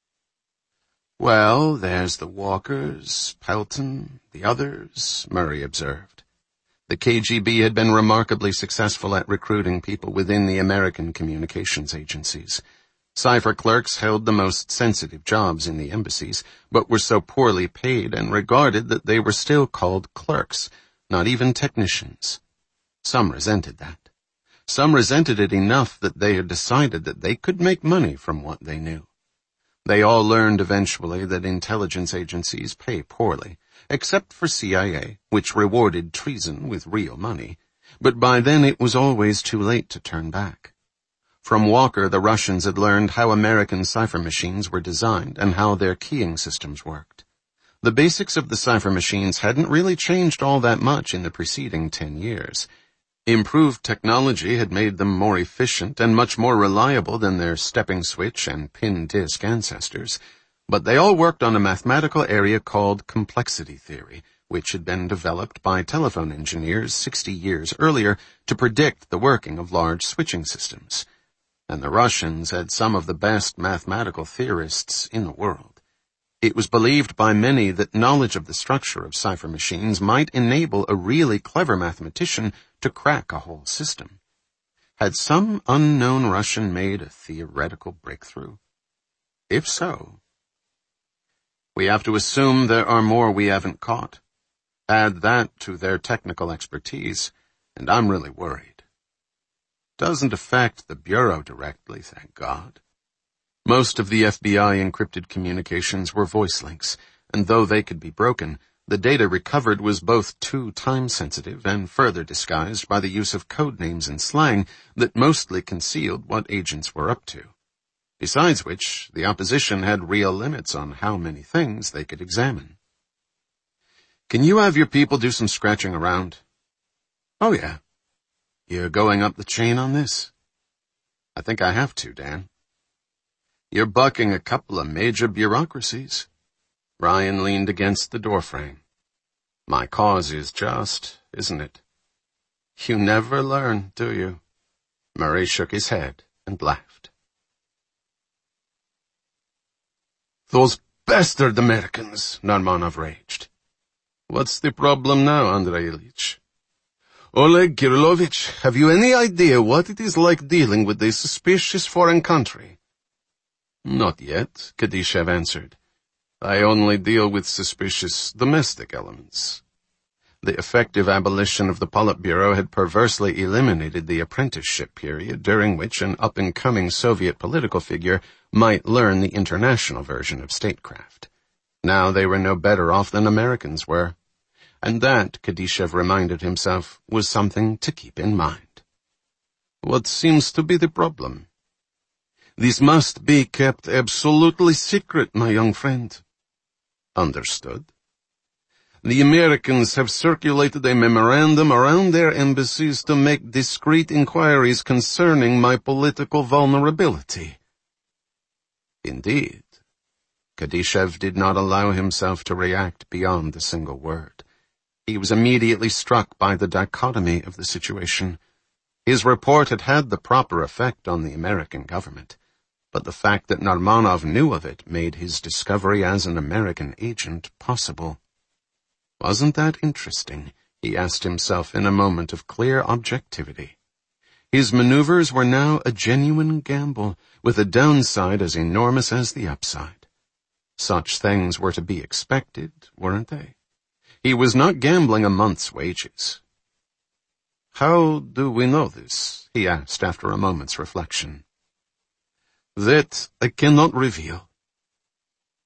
Well, there's the Walkers, Pelton, the others, Murray observed. The KGB had been remarkably successful at recruiting people within the American communications agencies. Cipher clerks held the most sensitive jobs in the embassies, but were so poorly paid and regarded that they were still called clerks, not even technicians. Some resented that. Some resented it enough that they had decided that they could make money from what they knew. They all learned eventually that intelligence agencies pay poorly, except for CIA, which rewarded treason with real money, but by then it was always too late to turn back. From Walker, the Russians had learned how American cipher machines were designed and how their keying systems worked. The basics of the cipher machines hadn't really changed all that much in the preceding 10 years. Improved technology had made them more efficient and much more reliable than their stepping switch and pin disk ancestors, but they all worked on a mathematical area called complexity theory, which had been developed by telephone engineers 60 years earlier to predict the working of large switching systems. And the Russians had some of the best mathematical theorists in the world. It was believed by many that knowledge of the structure of cipher machines might enable a really clever mathematician to crack a whole system. Had some unknown Russian made a theoretical breakthrough? If so, we have to assume there are more we haven't caught. Add that to their technical expertise, and I'm really worried. Doesn't affect the Bureau directly, thank God. Most of the FBI encrypted communications were voice links, and though they could be broken, the data recovered was both too time-sensitive and further disguised by the use of code names and slang that mostly concealed what agents were up to. Besides which, the opposition had real limits on how many things they could examine. Can you have your people do some scratching around? Oh, yeah. You're going up the chain on this? I think I have to, Dan. You're bucking a couple of major bureaucracies. Ryan leaned against the doorframe. My cause is just, isn't it? You never learn, do you? Murray shook his head and laughed. Those bastard Americans, Narmanov raged. What's the problem now, Andrei Ilyich? Oleg Kirillovich, have you any idea what it is like dealing with a suspicious foreign country? Not yet, Kadyshev answered. I only deal with suspicious domestic elements. The effective abolition of the Politburo had perversely eliminated the apprenticeship period during which an up-and-coming Soviet political figure might learn the international version of statecraft. Now they were no better off than Americans were. And that, Kadyshev reminded himself, was something to keep in mind. What seems to be the problem? This must be kept absolutely secret, my young friend. Understood. The Americans have circulated a memorandum around their embassies to make discreet inquiries concerning my political vulnerability. Indeed. Kadyshev did not allow himself to react beyond a single word. He was immediately struck by the dichotomy of the situation. His report had had the proper effect on the American government, but the fact that Narmanov knew of it made his discovery as an American agent possible. Wasn't that interesting? He asked himself in a moment of clear objectivity. His maneuvers were now a genuine gamble, with the downside as enormous as the upside. Such things were to be expected, weren't they? He was not gambling a month's wages. "How do we know this?" he asked after a moment's reflection. "That I cannot reveal.